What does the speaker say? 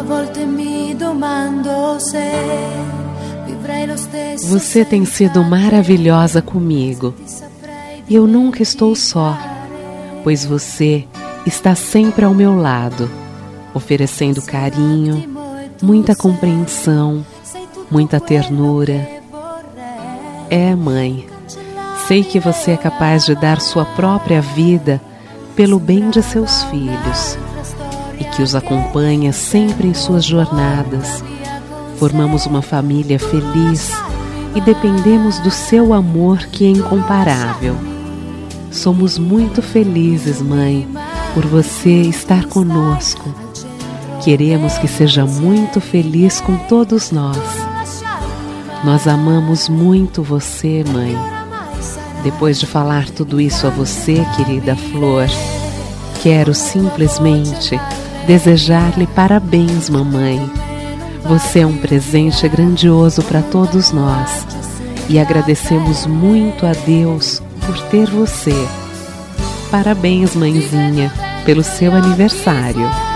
Você tem sido maravilhosa comigo. E eu nunca estou só, pois você está sempre ao meu lado, oferecendo carinho, muita compreensão, muita ternura. Mãe, sei que você é capaz de dar sua própria vida pelo bem de seus filhos e que os acompanha sempre em suas jornadas. Formamos uma família feliz e dependemos do seu amor, que é incomparável. Somos muito felizes, mãe, por você estar conosco. Queremos que seja muito feliz com todos nós. Nós amamos muito você, mãe. Depois de falar tudo isso a você, querida Flor, quero simplesmente desejar-lhe parabéns, mamãe. Você é um presente grandioso para todos nós e agradecemos muito a Deus por ter você. Parabéns, mãezinha, pelo seu aniversário.